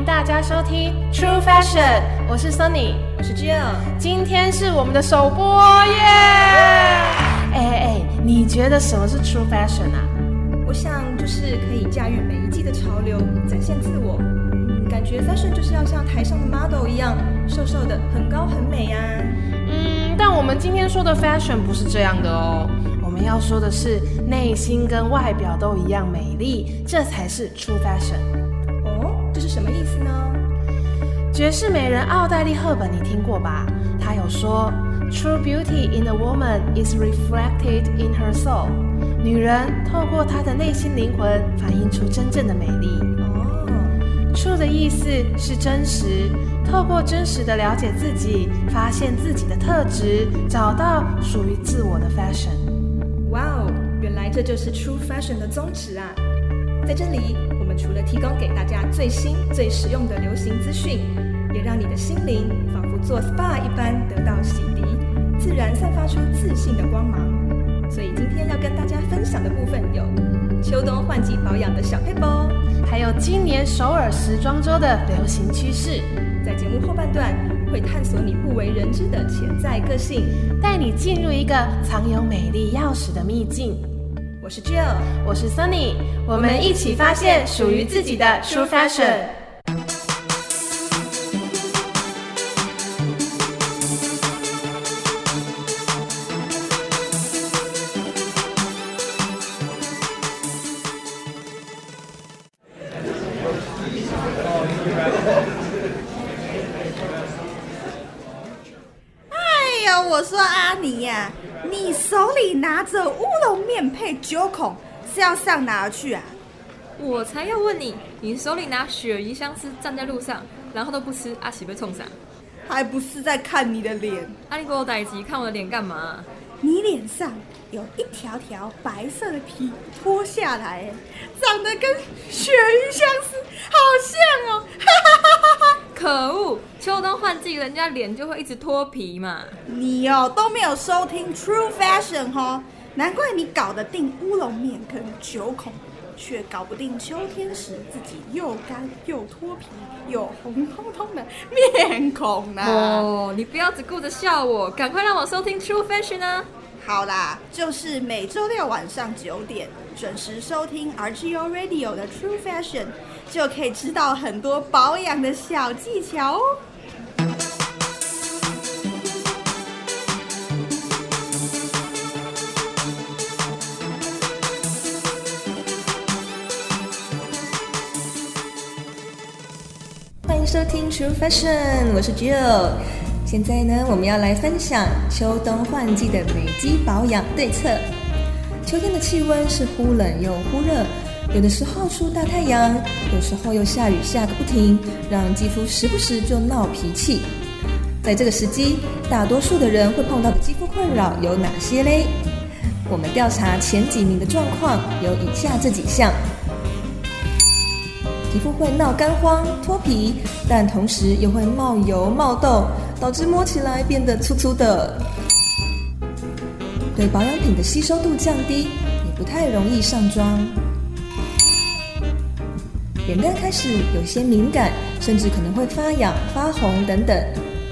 大家收听 True Fashion， 我是 Sunny， 我是 Jill， 今天是我们的首播耶！你觉得什么是 True Fashion 啊？ 我想就是可以驾驭每一季的潮流，展现自我。感觉 Fashion 就是要像台上的 model 一样，瘦瘦的，很高很美啊。 但我们今天说的 Fashion 不是这样的哦。我们要说的是内心跟外表都一样美丽，这才是 True Fashion。 这是什么意思呢？ 爵士美人奥黛丽·赫本你听过吧？她有说 True beauty in a woman is reflected in her soul。 女人透过她的内心灵魂反映出真正的美丽。True 的意思是真实，透过真实的了解自己，发现自己的特质，找到属于自我的 fashion。 哇哦，原来这就是 True Fashion 的宗旨啊！在这里我们除了提供给大家最新最实用的流行资讯，也让你的心灵仿佛做 SPA 一般得到洗涤，自然散发出自信的光芒。所以今天要跟大家分享的部分有秋冬换季保养的小撇步， 还有今年首尔时装周的流行趋势。 在节目后半段会探索你不为人知的潜在个性， 带你进入一个藏有美丽钥匙的秘境。 我是 Jill， 我是 Sunny， 我们一起发现属于自己的 True Fashion。 我说阿尼呀，你手里拿着乌龙面配9孔，是要上哪去啊？ 我才要问你，你手里拿鳕鱼香丝站在路上，然后都不吃，阿喜被冲啥？ 还不是在看你的脸？ 阿你给我逮鸡，看我的脸干嘛？ 你脸上有一条条白色的皮脱下来，长得跟鳕鱼香丝好像哦！哈哈哈哈哈！ 可恶，秋冬换季，人家脸就会一直脱皮嘛。 你都没有收听 True Fashion 哦，难怪你搞得定乌龙面跟9孔，却搞不定秋天时自己又干又脱皮又红彤彤的面孔啊！ 你不要只顾着笑我，赶快让我收听 True Fashion 啊！ 好啦，就是每周六晚上9点准时收听 RGO Radio 的 True Fashion， 就可以知道很多保养的小技巧哦。 欢迎收听 True Fashion， 我是 Jill。现在呢，我们要来分享秋冬换季的美肌保养对策。秋天的气温是忽冷又忽热，有的时候出大太阳，有时候又下雨下个不停，让肌肤时不时就闹脾气。在这个时机，大多数的人会碰到的肌肤困扰有哪些嘞？我们调查前几名的状况有以下这几项。皮肤会闹干荒脱皮，但同时又会冒油冒痘，导致摸起来变得粗粗的。对保养品的吸收度降低，也不太容易上妆。脸蛋开始有些敏感，甚至可能会发痒发红等等。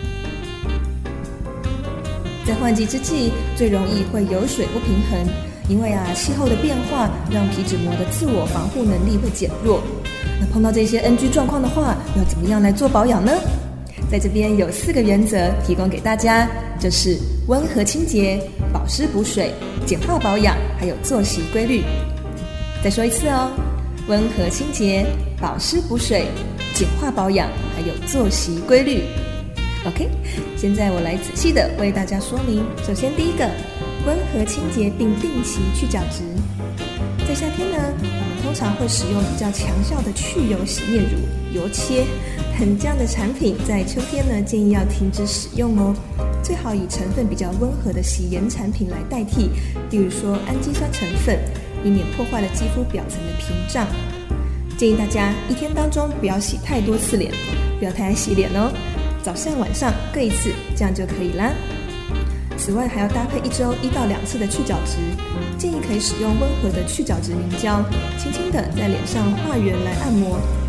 在换季之际，最容易会油水不平衡，因为气候的变化让皮脂膜的自我防护能力会减弱。那碰到这些 NG 状况的话，要怎么样来做保养呢？在这边有4个原则提供给大家，就是温和清洁、保湿补水、简化保养，还有作息规律。再说一次哦，温和清洁、保湿补水、简化保养，还有作息规律。OK， 现在我来仔细的为大家说明。首先第一个，温和清洁并定期去角质。在夏天呢，我们通常会使用比较强效的去油洗面乳、油切等这样的产品，在秋天呢建议要停止使用哦，最好以成分比较温和的洗颜产品来代替，例如说氨基酸成分，以免破坏了肌肤表层的屏障。建议大家一天当中不要洗太多次脸，不要太爱洗脸哦，早上晚上各1次，这样就可以啦。此外还要搭配1周1到2次的去角质，建议可以使用温和的去角质凝胶，轻轻的在脸上画圆来按摩，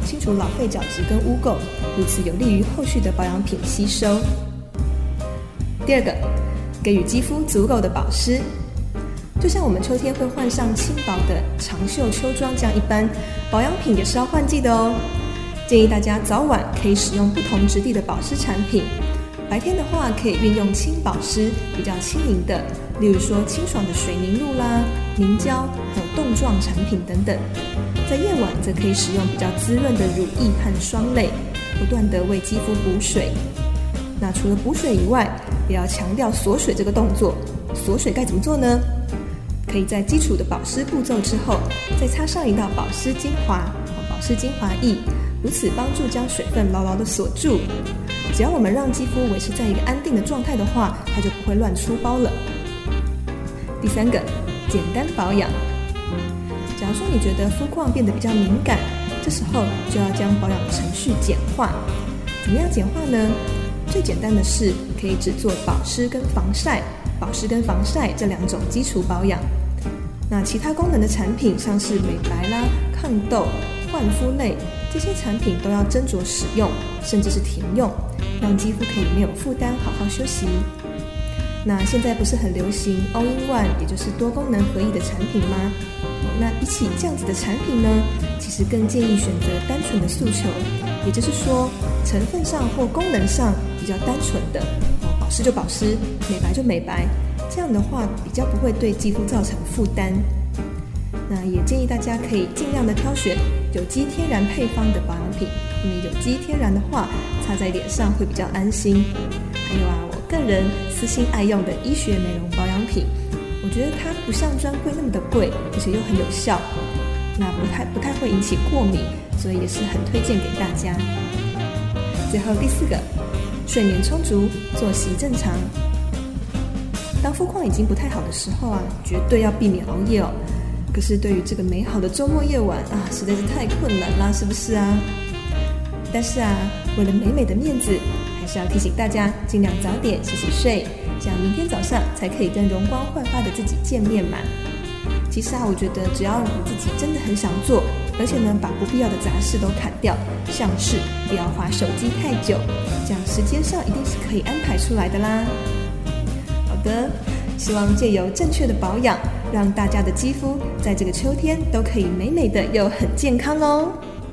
清除老废角质跟污垢，如此有利于后续的保养品吸收。第二个，给予肌肤足够的保湿。就像我们秋天会换上轻薄的长袖秋装这样一般，保养品也是要换季的哦。建议大家早晚可以使用不同质地的保湿产品。白天的话，可以运用轻保湿、比较轻盈的，例如说清爽的水凝露啦、凝胶，还有冻状产品等等。在夜晚，则可以使用比较滋润的乳液和霜类，不断地为肌肤补水。那除了补水以外，也要强调锁水这个动作。锁水该怎么做呢？可以在基础的保湿步骤之后，再擦上一道保湿精华、保湿精华液，如此帮助将水分牢牢地锁住。只要我们让肌肤维持在一个安定的状态的话，它就不会乱出包了。第三个，简单保养。假如说你觉得肤况变得比较敏感，这时候就要将保养程序简化。怎么样简化呢？最简单的是可以只做保湿跟防晒这两种基础保养。那其他功能的产品，像是美白啦、抗痘、焕肤类，这些产品都要斟酌使用，甚至是停用，让肌肤可以没有负担，好好休息。那现在不是很流行 All in One， 也就是多功能合一的产品吗？那比起这样子的产品呢，其实更建议选择单纯的诉求，也就是说成分上或功能上比较单纯的，保湿就保湿，美白就美白，这样的话比较不会对肌肤造成负担。那也建议大家可以尽量的挑选有机天然配方的保养品，因为有机天然的话，擦在脸上会比较安心。还有我个人私心爱用的医学美容保养品，我觉得它不像专柜那么的贵，而且又很有效，那不太会引起过敏，所以也是很推荐给大家。最后第四个，睡眠充足，作息正常。当肤况已经不太好的时候绝对要避免熬夜哦。可是对于这个美好的周末夜晚实在是太困难啦，是不是啊？但是为了美美的面子，还是要提醒大家尽量早点洗洗睡，这样明天早上才可以跟容光焕发的自己见面嘛。其实我觉得只要你自己真的很想做，而且呢把不必要的杂事都砍掉，像是不要滑手机太久，这样时间上一定是可以安排出来的啦。好的，希望借由正确的保养，让大家的肌肤在这个秋天都可以美美的又很健康哦。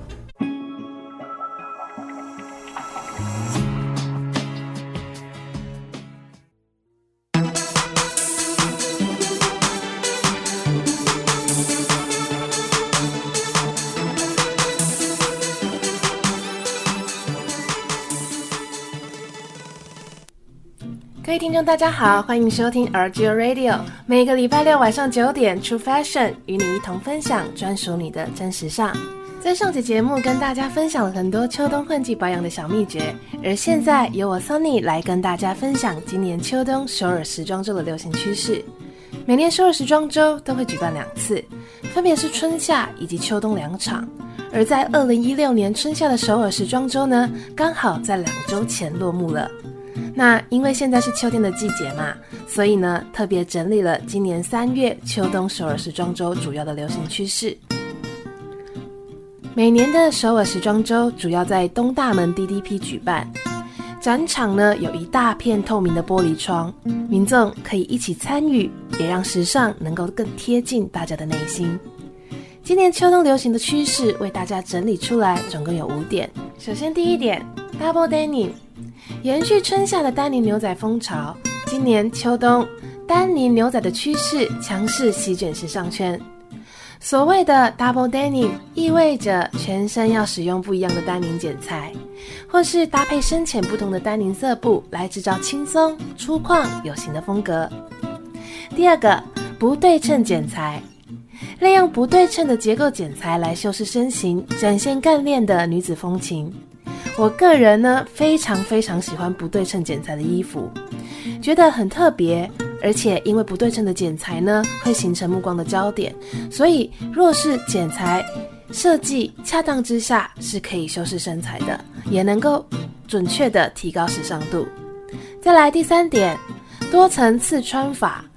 各位听众大家好，欢迎收听 RGO Radio， 每个礼拜六晚上9点 True Fashion 与你一同分享专属你的真时尚。在上期节目跟大家分享了很多秋冬换季保养的小秘诀，而现在由我 Sunny 来跟大家分享今年秋冬首尔时装周的流行趋势。每年首尔时装周都会举办2次，分别是春夏以及秋冬2场，而在2016年春夏的首尔时装周呢，刚好在2周前落幕了。那因为现在是秋天的季节嘛，所以呢特别整理了今年3月秋冬首尔时装周主要的流行趋势。每年的首尔时装周主要在东大门 DDP 举办，展场呢有一大片透明的玻璃窗，民众可以一起参与，也让时尚能够更贴近大家的内心。今年秋冬流行的趋势为大家整理出来，总共有5点。首先第一点 Double Denim，延续春夏的丹宁牛仔风潮，今年秋冬丹宁牛仔的趋势强势席卷时尚圈。所谓的 Double Denim 意味着全身要使用不一样的丹宁剪裁，或是搭配深浅不同的丹宁色布来制造轻松、粗犷、有型的风格。第二个，不对称剪裁，利用不对称的结构剪裁来修饰身形，展现干练的女子风情。我个人呢非常喜欢不对称剪裁的衣服，觉得很特别，而且因为不对称的剪裁呢会形成目光的焦点，所以若是剪裁设计恰当之下是可以修饰身材的，也能够准确的提高时尚度。再来第3点，多层次穿法。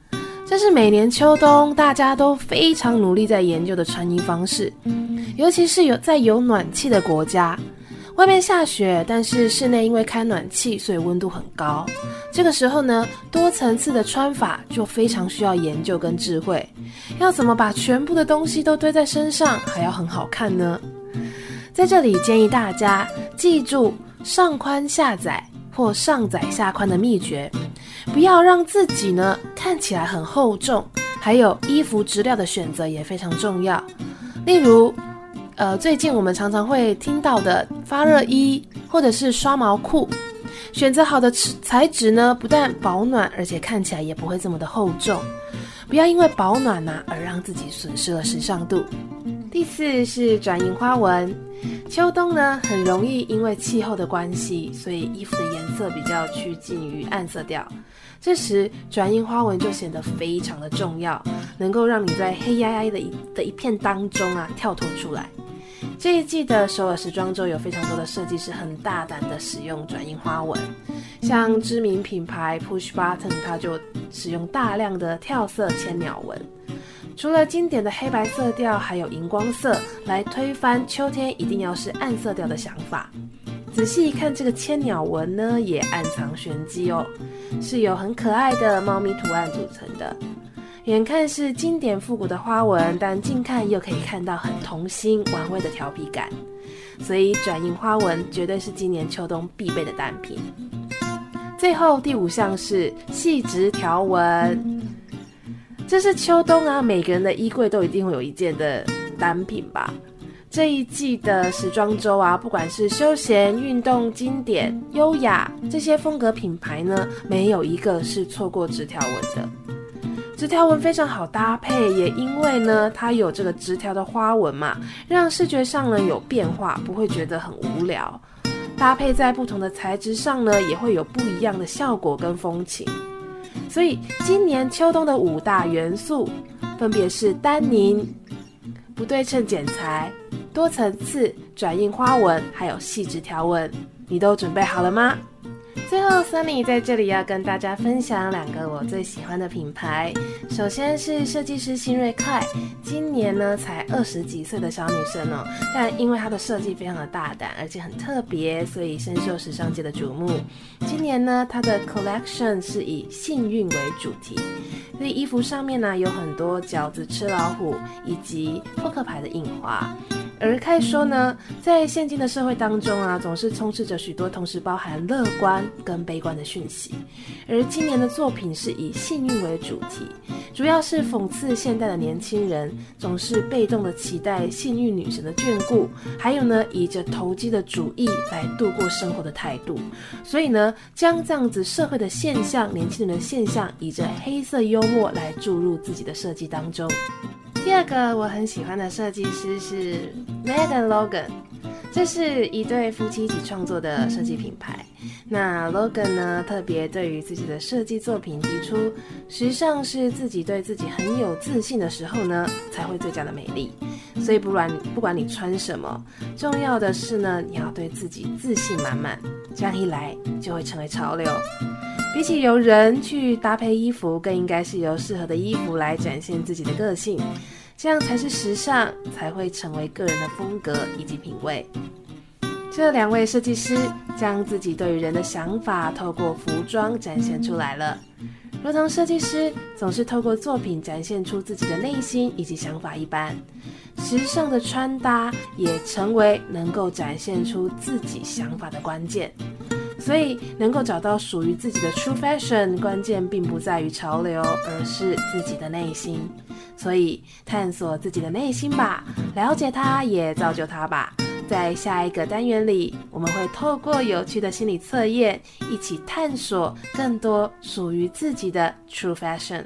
这是每年秋冬大家都非常努力在研究的穿衣方式，尤其是在有暖气的国家，外面下雪，但是室内因为开暖气，所以温度很高。这个时候呢，多层次的穿法就非常需要研究跟智慧。要怎么把全部的东西都堆在身上，还要很好看呢？在这里建议大家记住上宽下窄或上窄下宽的秘诀，不要让自己呢看起来很厚重，还有衣服质料的选择也非常重要。例如最近我们常常会听到的发热衣或者是刷毛裤，选择好的材质呢，不但保暖，而且看起来也不会这么的厚重。不要因为保暖而让自己损失了时尚度。第四是转印花纹。秋冬呢很容易因为气候的关系，所以衣服的颜色比较趋近于暗色调。这时转印花纹就显得非常的重要，能够让你在黑压压的一片当中跳脱出来。这一季的首尔时装周有非常多的设计师很大胆的使用转印花纹，像知名品牌 Push Button 它就使用大量的跳色千鸟纹。除了经典的黑白色调，还有荧光色来推翻秋天一定要是暗色调的想法。仔细一看，这个千鸟纹呢也暗藏玄机哦，是由很可爱的猫咪图案组成的。远看是经典复古的花纹，但近看又可以看到很童心玩味的调皮感，所以转印花纹绝对是今年秋冬必备的单品。最后第五项是细直条纹，这是秋冬每个人的衣柜都一定会有一件的单品吧。这一季的时装周不管是休闲、运动、经典、优雅这些风格品牌呢，没有一个是错过直条纹的。直条纹非常好搭配，也因为呢它有这个直条的花纹嘛，让视觉上呢有变化，不会觉得很无聊。搭配在不同的材质上呢，也会有不一样的效果跟风情。所以今年秋冬的5大元素分别是丹宁、不对称剪裁、多层次、转印花纹还有细直条纹。你都准备好了吗？最后 Sunny 在这里要跟大家分享2个我最喜欢的品牌。首先是设计师新锐凯，今年呢才20几岁的小女生哦，但因为她的设计非常的大胆而且很特别，所以深受时尚界的瞩目。今年呢她的 collection 是以幸运为主题，所以衣服上面呢有很多饺子吃老虎以及扑克牌的印花。而凯说呢，在现今的社会当中总是充斥着许多同时包含乐观跟悲观的讯息。而今年的作品是以幸运为主题，主要是讽刺现代的年轻人总是被动的期待幸运女神的眷顾，还有呢以着投机的主义来度过生活的态度。所以呢，将这样子社会的现象、年轻人的现象，以着黑色幽默来注入自己的设计当中。第2个我很喜欢的设计师是 Megan Logan， 这是一对夫妻一起创作的设计品牌。那 Logan 呢，特别对于自己的设计作品提出，时尚是自己对自己很有自信的时候呢，才会最佳的美丽。所以不管你穿什么，重要的是呢，你要对自己自信满满，这样一来就会成为潮流。比起由人去搭配衣服，更应该是由适合的衣服来展现自己的个性，这样才是时尚，才会成为个人的风格以及品味。这2位设计师将自己对于人的想法透过服装展现出来了，如同设计师总是透过作品展现出自己的内心以及想法一般，时尚的穿搭也成为能够展现出自己想法的关键。所以能够找到属于自己的 True Fashion， 关键并不在于潮流，而是自己的内心。所以探索自己的内心吧，了解它，也造就它吧。在下一个单元里，我们会透过有趣的心理测验，一起探索更多属于自己的 True Fashion。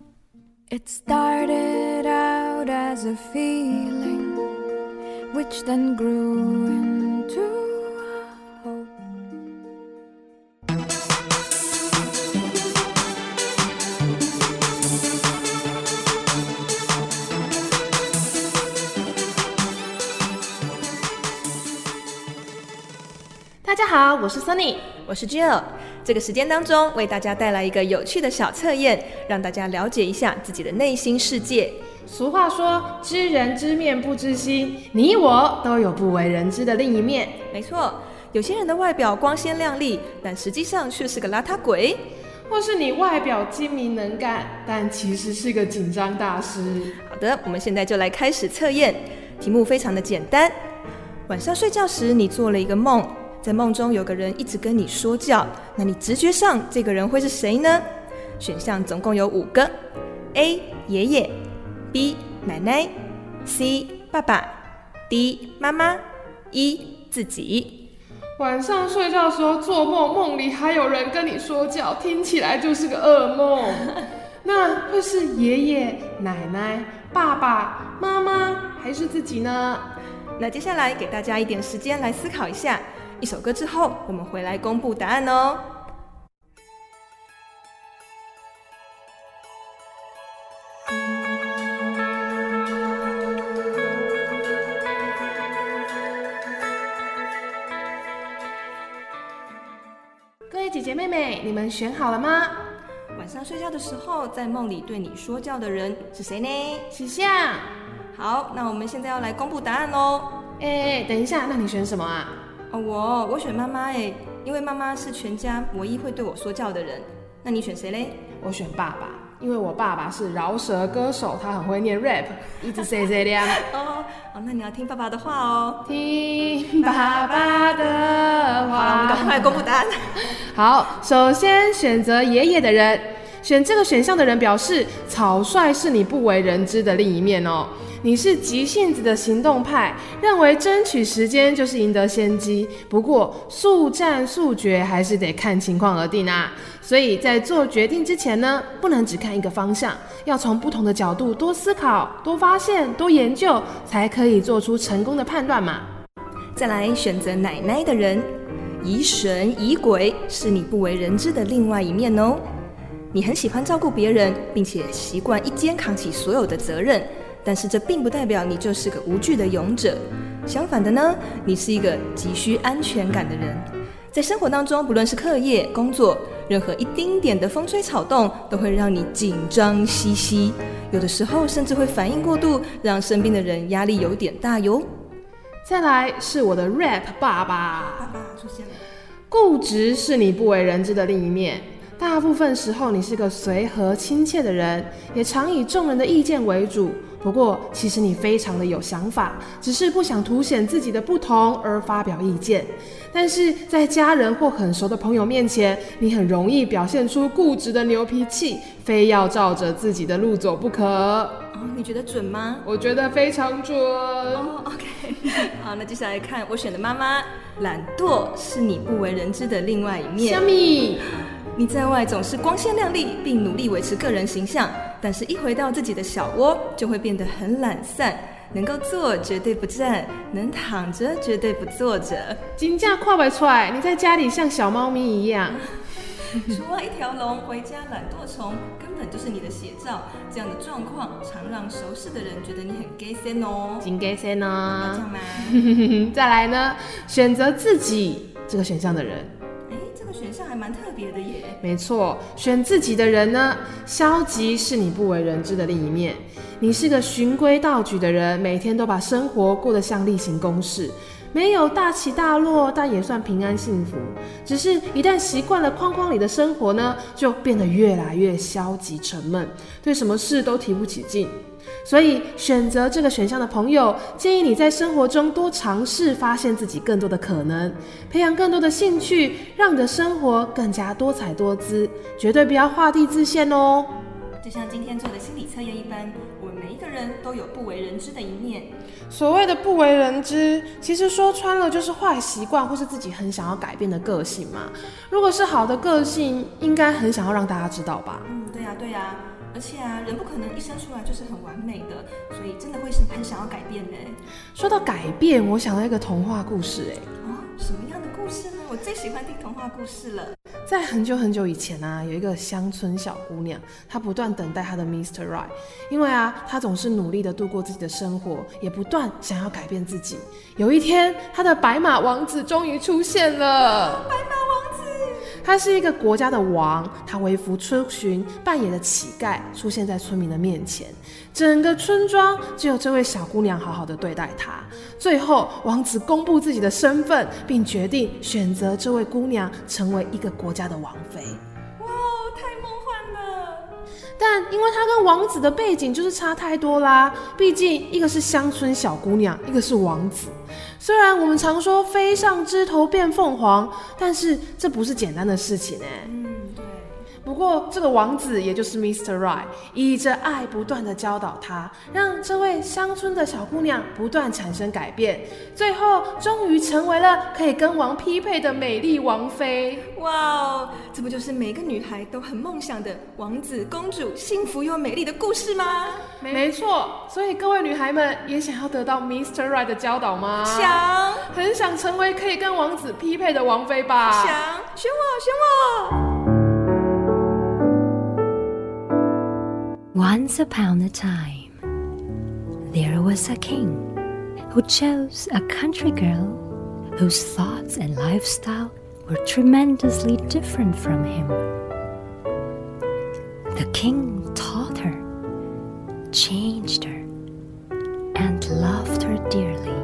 It started out as a feeling, which then grew into a hope. 大家好，我是 Sunny， 我是 Jill。这个时间当中，为大家带来一个有趣的小测验，让大家了解一下自己的内心世界。 俗话说，知人知面不知心，你我都有不为人知的另一面。 没错，有些人的外表光鲜亮丽，但实际上却是个邋遢鬼。 或是你外表精明能干，但其实是个紧张大师。 好的，我们现在就来开始测验，题目非常的简单。晚上睡觉时，你做了一个梦，在梦中有个人一直跟你说教，那你直觉上这个人会是谁呢？选项总共有5个 ：A. 爷爷 B. 奶奶 C. 爸爸 D. 妈妈 E. 自己。 晚上睡觉的时候做梦，梦里还有人跟你说教，听起来就是个噩梦。那会是爷爷、奶奶、爸爸妈妈还是自己呢？ 那接下来给大家一点时间来思考一下，一首歌之后我们回来公布答案哦。 各位姐姐妹妹，你们选好了吗？ 晚上睡觉的时候，在梦里对你说教的人是谁呢？ 许相。 好，那我们现在要来公布答案喽。 等一下，那你选什么啊？ 我选妈妈因为妈妈是全家唯一会对我说教的人。那你选谁嘞？ 我选爸爸，因为我爸爸是饶舌歌手，他很会念 rap， 一直 say 这样。 那你要听爸爸的话哦。 听爸爸的话。 好了，我们赶快公布答案。 好，首先选择爷爷的人，选这个选项的人表示，草率是你不为人知的另一面哦。你是急性子的行动派，认为争取时间就是赢得先机。不过速战速决还是得看情况而定啊。所以在做决定之前呢，不能只看一个方向，要从不同的角度多思考、多发现、多研究，才可以做出成功的判断嘛。 再来选择奶奶的人，疑神疑鬼是你不为人知的另外一面哦。你很喜欢照顾别人，并且习惯一肩扛起所有的责任，但是这并不代表你就是个无惧的勇者。相反的呢，你是一个急需安全感的人。在生活当中，不论是课业、工作，任何一丁点的风吹草动都会让你紧张兮兮，有的时候甚至会反应过度，让身边的人压力有点大哟。 再来是我的 rap 爸爸。 爸爸出现了。 固执是你不为人知的另一面。大部分时候你是个随和亲切的人，也常以众人的意见为主。不过其实你非常的有想法，只是不想凸显自己的不同而发表意见。但是在家人或很熟的朋友面前，你很容易表现出固执的牛脾气，非要照着自己的路走不可。 你觉得准吗？ 我觉得非常准。 OK 好，那接下来看我选的妈妈，懒惰是你不为人知的另外一面。 虾米？ 你在外总是光鲜亮丽，并努力维持个人形象，但是一回到自己的小窝，就会变得很懒散，能够坐绝对不站，能躺着绝对不坐着。 真的看不出来，你在家里像小猫咪一样。 除了一条龙，回家懒惰虫，根本就是你的写照。这样的状况常让熟识的人觉得你很 gay 森哦， 真 gay 森哦。 这样吗？ 再来呢，选择自己这个选项的人。 这个选项还蛮特别的耶。 没错，选自己的人呢，消极是你不为人知的另一面。你是个循规蹈矩的人，每天都把生活过得像例行公事，没有大起大落，但也算平安幸福。只是一旦习惯了框框里的生活呢，就变得越来越消极沉闷，对什么事都提不起劲。所以选择这个选项的朋友，建议你在生活中多尝试发现自己更多的可能，培养更多的兴趣，让你的生活更加多彩多姿，绝对不要画地自限哦。 就像今天做的心理测验一般，我们每一个人都有不为人知的一面。 所谓的不为人知，其实说穿了就是坏习惯或是自己很想要改变的个性嘛。如果是好的个性，应该很想要让大家知道吧。 对呀，而且人不可能一生出来就是很完美的，所以真的会是很想要改变的。 说到改变，我想到一个童话故事。 什么样的故事呢？我最喜欢听童话故事了。 在很久很久以前啊，有一个乡村小姑娘，她不断等待她的 Mr. Right， 因为啊，她总是努力的度过自己的生活，也不断想要改变自己。有一天，她的白马王子终于出现了。 白马王子， 他是一个国家的王，他微服出巡，扮演的乞丐出现在村民的面前。整个村庄只有这位小姑娘好好的对待他。最后，王子公布自己的身份，并决定选择这位姑娘成为一个国家的王妃。 哇，太梦幻了！ 但因为她跟王子的背景就是差太多啦，毕竟一个是乡村小姑娘，一个是王子。虽然我们常说飞上枝头变凤凰，但是这不是简单的事情欸。 对。 不过这个王子也就是 Mr. Right， 以着爱不断的教导他，让这位乡村的小姑娘不断产生改变，最后终于成为了可以跟王匹配的美丽王妃。 哇哦，这不就是每个女孩都很梦想的王子公主幸福又美丽的故事吗？ 没错，所以各位女孩们也想要得到 Mr. Right 的教导吗？ 想， 很想成为可以跟王子匹配的王妃吧？ 想，选我，选我。 Once upon a time, there was a king who chose a country girl whose thoughts and lifestyle were tremendously different from him. The king taught her, changed her, and loved her dearly.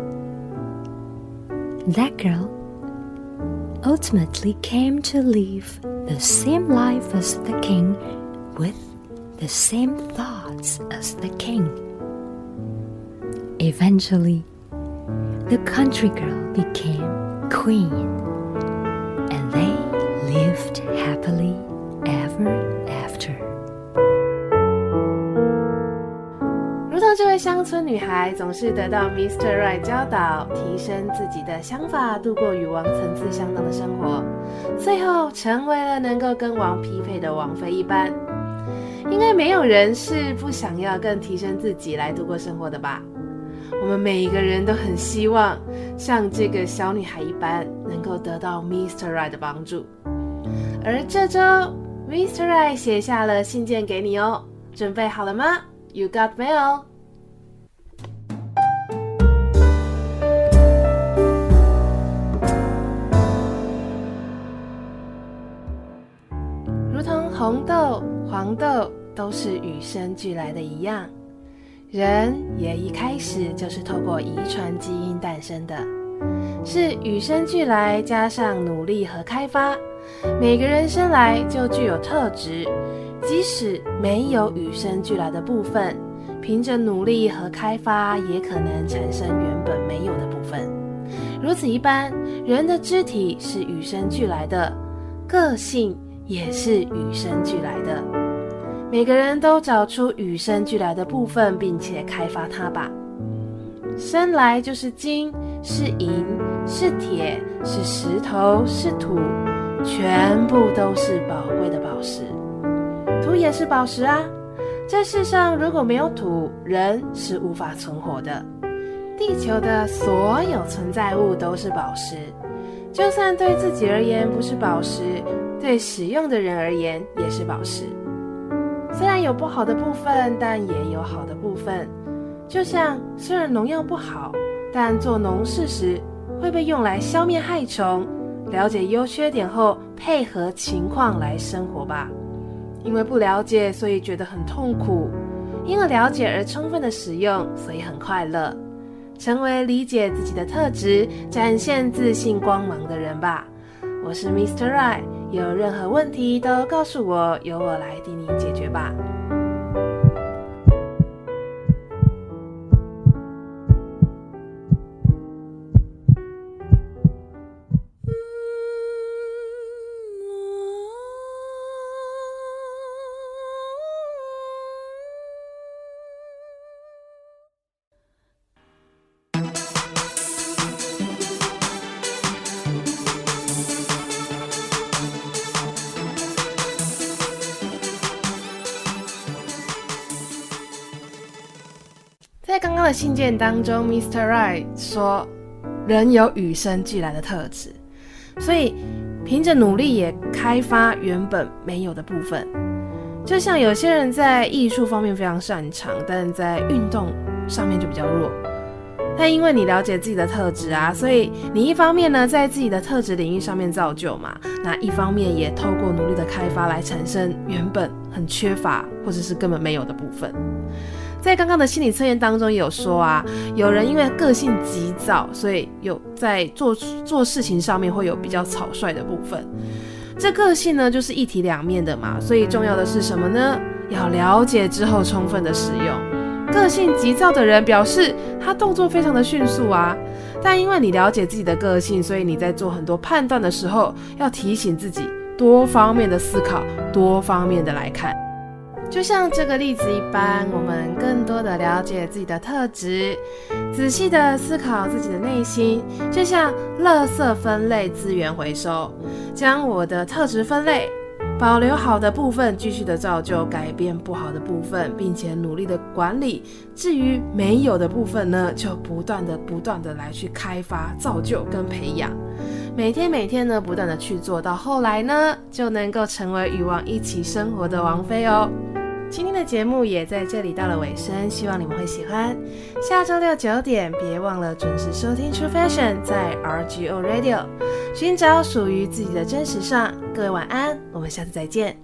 That girl ultimately came to live the same life as the king with the same thoughts as the king. Eventually, the country girl became queen, and they lived happily ever after. 如同这位乡村女孩总是得到 Mr. Right 教导，提升自己的想法，度过与王层次相当的生活，最后成为了能够跟王匹配的王妃一般。应该没有人是不想要更提升自己来度过生活的吧？我们每一个人都很希望像这个小女孩一般，能够得到 Mr. Right 的帮助。而这周 Mr. Right 写下了信件给你哦，准备好了吗？ You got mail。如同红豆、黄豆都是与生俱来的一样，人也一开始就是透过遗传基因诞生的，是与生俱来加上努力和开发。每个人生来就具有特质，即使没有与生俱来的部分，凭着努力和开发也可能产生原本没有的部分。如此一般，人的肢体是与生俱来的，个性也是与生俱来的。每个人都找出与生俱来的部分，并且开发它吧。生来就是金，是银，是铁，是石头，是土，全部都是宝贵的宝石。土也是宝石啊！这世上如果没有土，人是无法存活的。地球的所有存在物都是宝石，就算对自己而言不是宝石，对使用的人而言也是宝石。虽然有不好的部分，但也有好的部分。就像虽然农药不好，但做农事时会被用来消灭害虫，了解优缺点后配合情况来生活吧。因为不了解，所以觉得很痛苦；因为了解而充分的使用，所以很快乐。成为理解自己的特质，展现自信光芒的人吧。我是 Mr. Right， 有任何问题都告诉我，由我来替你解决吧。在刚刚的信件当中 Mr. Right 说人有与生俱来的特质，所以凭着努力也开发原本没有的部分。就像有些人在艺术方面非常擅长，但在运动上面就比较弱。但因为你了解自己的特质啊，所以你一方面呢在自己的特质领域上面造就嘛，那一方面也透过努力的开发来产生原本很缺乏或者是根本没有的部分。在刚刚的心理测验当中也有说啊，有人因为个性急躁，所以有在做事情上面会有比较草率的部分。这个性呢就是一体两面的嘛，所以重要的是什么呢？要了解之后充分的使用。个性急躁的人表示他动作非常的迅速啊，但因为你了解自己的个性，所以你在做很多判断的时候要提醒自己多方面的思考，多方面的来看。就像这个例子一般，我们更多的了解自己的特质，仔细的思考自己的内心，就像垃圾分类资源回收，将我的特质分类，保留好的部分，继续的造就，改变不好的部分，并且努力的管理。至于没有的部分呢，就不断的来去开发、造就跟培养。每天呢，不断的去做，到后来呢，就能够成为与王一起生活的王妃哦。今天的节目也在这里到了尾声，希望你们会喜欢。下周6 9点，别忘了准时收听 True Fashion， 在 RGO Radio， 寻找属于自己的真时尚。各位晚安，我们下次再见。